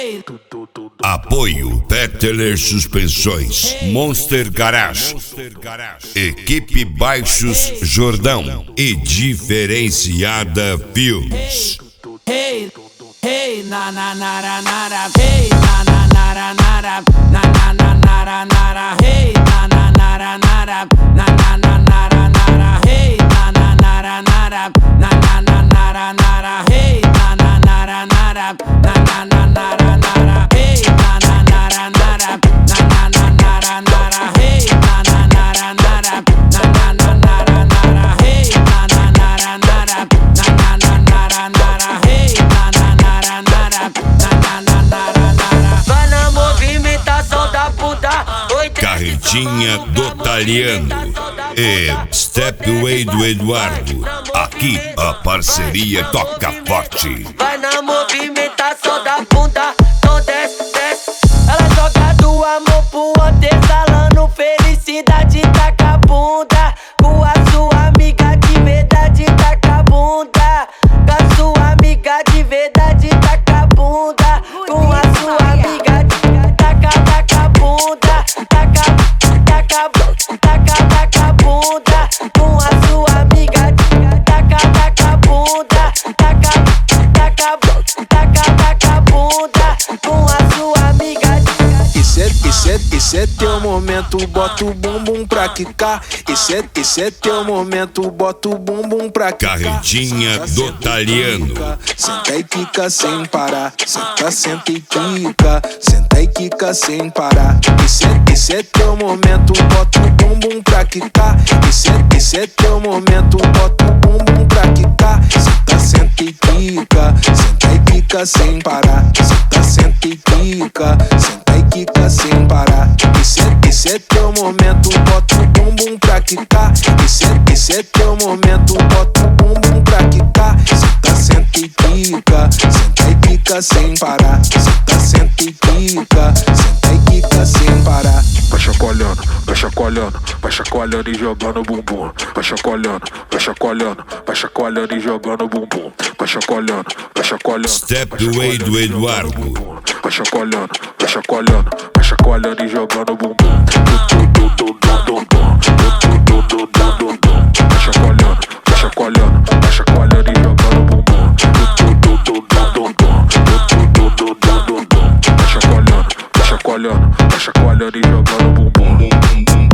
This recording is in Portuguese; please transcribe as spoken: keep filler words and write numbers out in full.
Apoio Peteler Suspensões, Monster Garage, Equipe Baixos Jordão e Diferenciada Filmes. Hey, hey, na na na na na, hey, na na na na na, na na na na na, hey, na na na na na, na na na na na, hey, na na na na na, na na na na na, hey, na na na na na, na na na na na, hey, na na na na na, na na na na na, hey, na na na na na, na na na na na, hey, na na na na na, na na na na, hey, na na vai na movimentação da puta. Carretinha do Taliano e Stepway do Eduardo. Aqui a parceria toca forte. Vai na movimentação da bunda, então desce, desce. Ela joga do amor pro outro, exalando felicidade, taca a bunda. Com a sua amiga de verdade, taca a bunda. Com a sua amiga de verdade, taca a bunda. Com a sua amiga de taca, taca a bunda. Taca, taca, taca, taca a bunda. Com a sua amiga de taca, taca a bunda. Taca, taca, taca, taca a bunda. Com a sua amiga de Esse é, esse é, esse é teu momento, bota o bumbum pra quicar. Esse é, esse é teu momento, bota o bumbum pra quicar. Carretinha do Taliano. Senta e quica sem parar. Senta, senta e quica. Senta e quica sem parar. Esse é, esse é teu momento, bota o bumbum pra quicar. Esse é, esse é teu momento, bota o bumbum pra quicar. Senta, senta e quica. Senta e quica sem parar. Senta, senta e quica. Senta e quica sem parar. Esse é, esse é teu momento, bota o bumbum pra quicar. Esse é, esse é teu momento, bota o bumbum pra quicar. Senta, senta e quica. Senta e quica sem parar. Senta, senta e quica. Senta e quica sem parar. Vai chacoalhando, vai chacoalhando, vai chacoalhando e jogando bumbum. Vai chacoalhando, vai chacoalhando, vai chacoalhando e jogando bumbum. Vai chacoalhando, vai chacoalhando. Stepway do Eduardo. Vai chacoalhando, vai chacoalhando, vai chacoalhando e jogando bumbum. Vai chacoalhando, vai chacoalhando, vai chacoalhando e jogando bumbum. Vai chacoalhando, vai chacoalhando, vai chacoalhando e jogando bumbum.